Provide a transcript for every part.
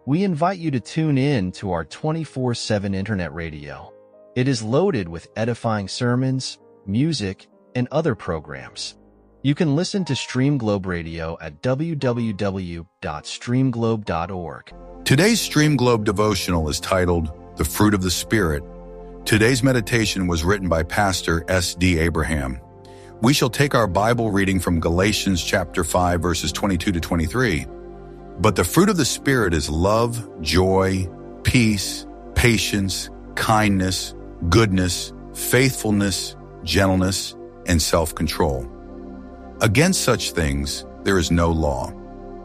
We invite you to tune in to our 24/7 internet radio. It is loaded with edifying sermons, music, and other programs. You can listen to Stream Globe Radio at www.streamglobe.org. Today's Stream Globe devotional is titled, The Fruit of the Spirit. Today's meditation was written by Pastor S.D. Abraham. We shall take our Bible reading from Galatians chapter 5, verses 22 to 23. But the fruit of the Spirit is love, joy, peace, patience, kindness, goodness, faithfulness, gentleness, and self-control. Against such things there is no law.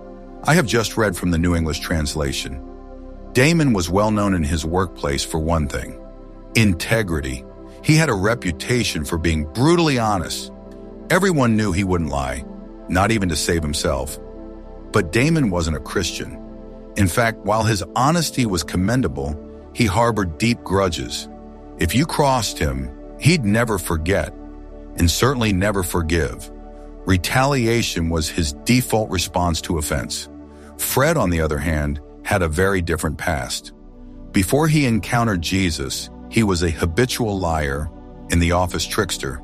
I have just read from the New English Translation. Damon was well known in his workplace for one thing: integrity. He had a reputation for being brutally honest. Everyone knew he wouldn't lie, not even to save himself. But Damon wasn't a Christian. In fact, while his honesty was commendable, he harbored deep grudges. If you crossed him, he'd never forget, and certainly never forgive. Retaliation was his default response to offense. Fred, on the other hand, had a very different past. Before he encountered Jesus, he was a habitual liar and the office trickster.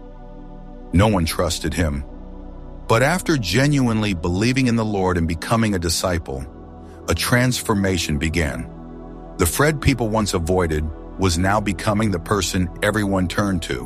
No one trusted him. But after genuinely believing in the Lord and becoming a disciple, a transformation began. The Fred people once avoided was now becoming the person everyone turned to.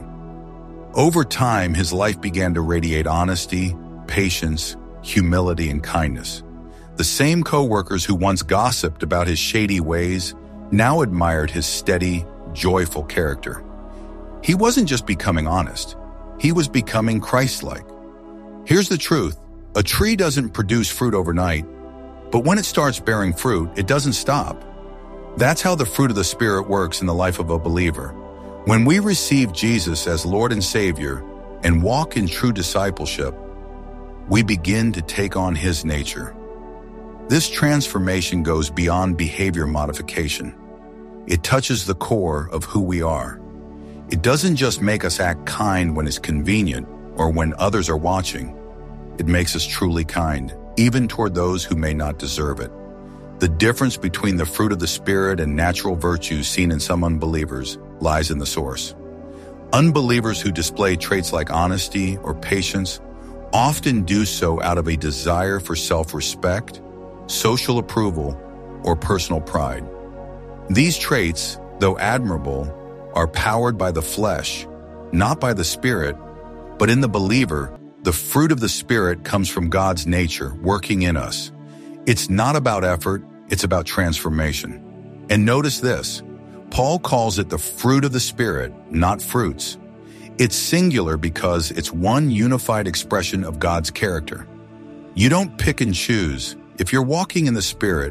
Over time, his life began to radiate honesty, patience, humility, and kindness. The same co-workers who once gossiped about his shady ways now admired his steady, joyful character. He wasn't just becoming honest. He was becoming Christ-like. Here's the truth. A tree doesn't produce fruit overnight, but when it starts bearing fruit, it doesn't stop. That's how the fruit of the Spirit works in the life of a believer. When we receive Jesus as Lord and Savior and walk in true discipleship, we begin to take on His nature. This transformation goes beyond behavior modification. It touches the core of who we are. It doesn't just make us act kind when it's convenient or when others are watching. It makes us truly kind, even toward those who may not deserve it. The difference between the fruit of the Spirit and natural virtues seen in some unbelievers lies in the source. Unbelievers who display traits like honesty or patience often do so out of a desire for self-respect, social approval, or personal pride. These traits, though admirable, are powered by the flesh, not by the Spirit. But in the believer, the fruit of the Spirit comes from God's nature working in us. It's not about effort, it's about transformation. And notice this, Paul calls it the fruit of the Spirit, not fruits. It's singular because it's one unified expression of God's character. You don't pick and choose. If you're walking in the Spirit,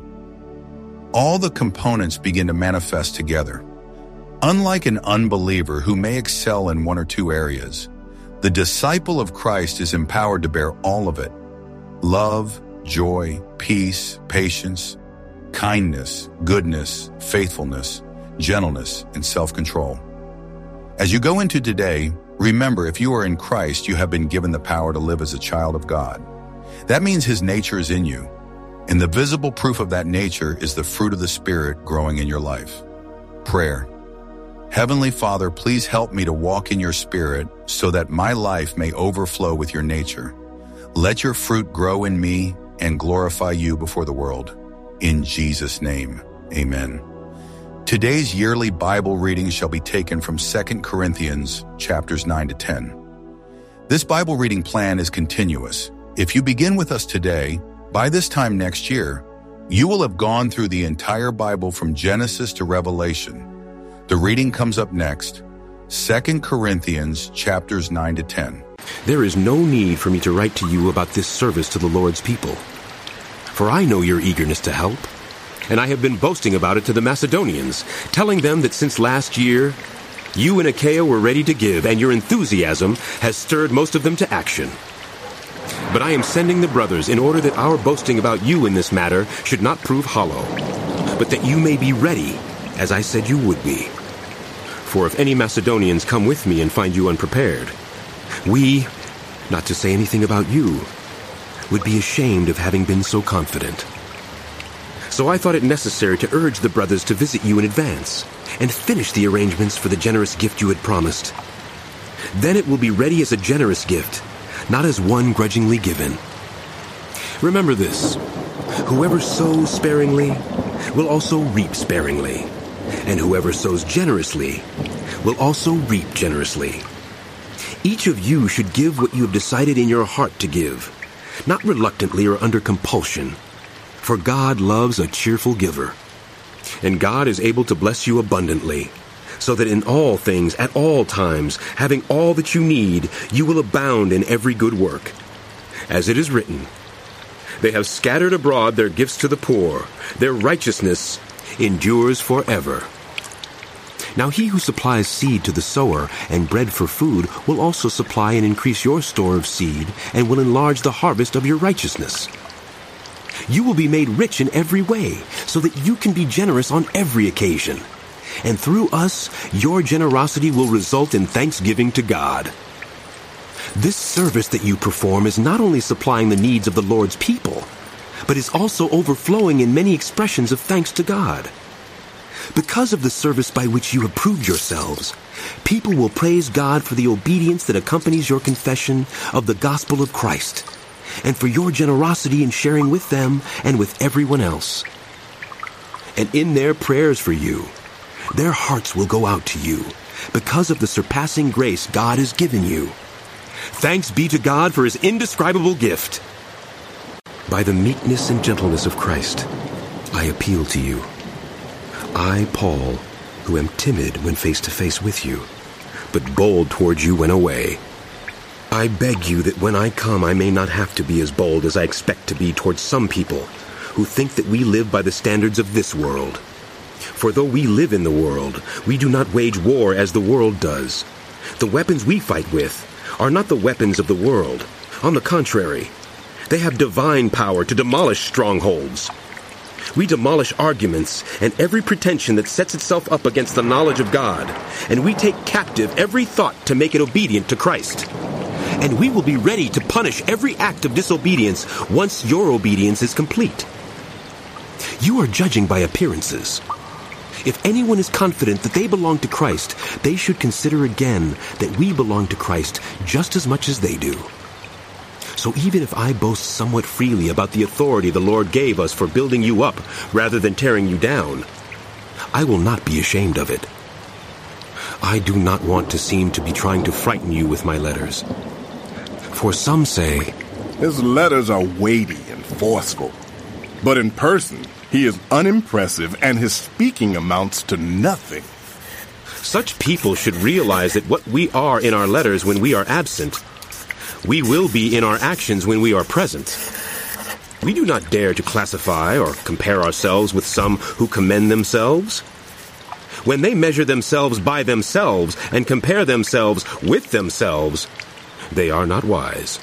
all the components begin to manifest together. Unlike an unbeliever who may excel in one or two areas, the disciple of Christ is empowered to bear all of it: love, joy, peace, patience, kindness, goodness, faithfulness, gentleness, and self-control. As you go into today, remember, if you are in Christ, you have been given the power to live as a child of God. That means His nature is in you, and the visible proof of that nature is the fruit of the Spirit growing in your life. Prayer. Heavenly Father, please help me to walk in your Spirit so that my life may overflow with your nature. Let your fruit grow in me and glorify you before the world. In Jesus' name, amen. Today's yearly Bible reading shall be taken from 2 Corinthians chapters 9 to 10. This Bible reading plan is continuous. If you begin with us today, by this time next year, you will have gone through the entire Bible from Genesis to Revelation. The reading comes up next, 2 Corinthians chapters 9 to 10. There is no need for me to write to you about this service to the Lord's people. For I know your eagerness to help, and I have been boasting about it to the Macedonians, telling them that since last year, you in Achaia were ready to give, and your enthusiasm has stirred most of them to action. But I am sending the brothers in order that our boasting about you in this matter should not prove hollow, but that you may be ready, as I said you would be. For if any Macedonians come with me and find you unprepared, we, not to say anything about you, would be ashamed of having been so confident. So I thought it necessary to urge the brothers to visit you in advance and finish the arrangements for the generous gift you had promised. Then it will be ready as a generous gift, not as one grudgingly given. Remember this: whoever sows sparingly will also reap sparingly, and whoever sows generously will also reap generously. Each of you should give what you have decided in your heart to give, not reluctantly or under compulsion, for God loves a cheerful giver. And God is able to bless you abundantly, so that in all things, at all times, having all that you need, you will abound in every good work. As it is written, "They have scattered abroad their gifts to the poor. Their righteousness endures forever." Now he who supplies seed to the sower and bread for food will also supply and increase your store of seed and will enlarge the harvest of your righteousness. You will be made rich in every way, so that you can be generous on every occasion. And through us, your generosity will result in thanksgiving to God. This service that you perform is not only supplying the needs of the Lord's people, but is also overflowing in many expressions of thanks to God. Because of the service by which you have proved yourselves, people will praise God for the obedience that accompanies your confession of the gospel of Christ, and for your generosity in sharing with them and with everyone else. And in their prayers for you, their hearts will go out to you because of the surpassing grace God has given you. Thanks be to God for his indescribable gift. By the meekness and gentleness of Christ, I appeal to you. I, Paul, who am timid when face to face with you, but bold towards you when away. I beg you that when I come I may not have to be as bold as I expect to be towards some people who think that we live by the standards of this world. For though we live in the world, we do not wage war as the world does. The weapons we fight with are not the weapons of the world. On the contrary, they have divine power to demolish strongholds. We demolish arguments and every pretension that sets itself up against the knowledge of God, and we take captive every thought to make it obedient to Christ. And we will be ready to punish every act of disobedience once your obedience is complete. You are judging by appearances. If anyone is confident that they belong to Christ, they should consider again that we belong to Christ just as much as they do. So even if I boast somewhat freely about the authority the Lord gave us for building you up rather than tearing you down, I will not be ashamed of it. I do not want to seem to be trying to frighten you with my letters. For some say, his letters are weighty and forceful, but in person he is unimpressive and his speaking amounts to nothing. Such people should realize that what we are in our letters when we are absent, we will be in our actions when we are present. We do not dare to classify or compare ourselves with some who commend themselves. When they measure themselves by themselves and compare themselves with themselves, they are not wise.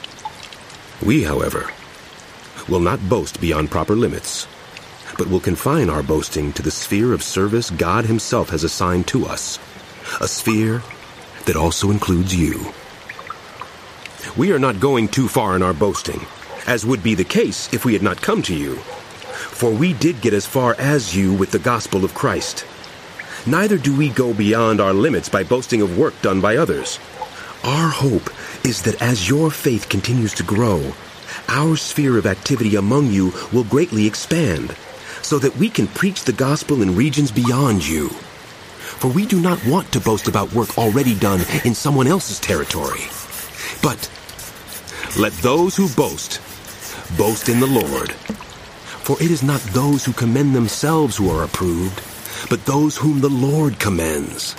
We, however, will not boast beyond proper limits, but will confine our boasting to the sphere of service God himself has assigned to us, a sphere that also includes you. We are not going too far in our boasting, as would be the case if we had not come to you. For we did get as far as you with the gospel of Christ. Neither do we go beyond our limits by boasting of work done by others. Our hope is that as your faith continues to grow, our sphere of activity among you will greatly expand, so that we can preach the gospel in regions beyond you. For we do not want to boast about work already done in someone else's territory. But let those who boast in the Lord. For it is not those who commend themselves who are approved, but those whom the Lord commends.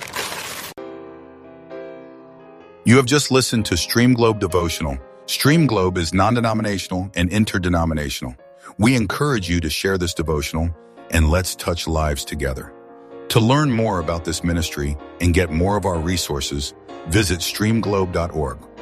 You have just listened to Stream Globe Devotional. Stream Globe is non-denominational and interdenominational. We encourage you to share this devotional and let's touch lives together. To learn more about this ministry and get more of our resources, visit streamglobe.org.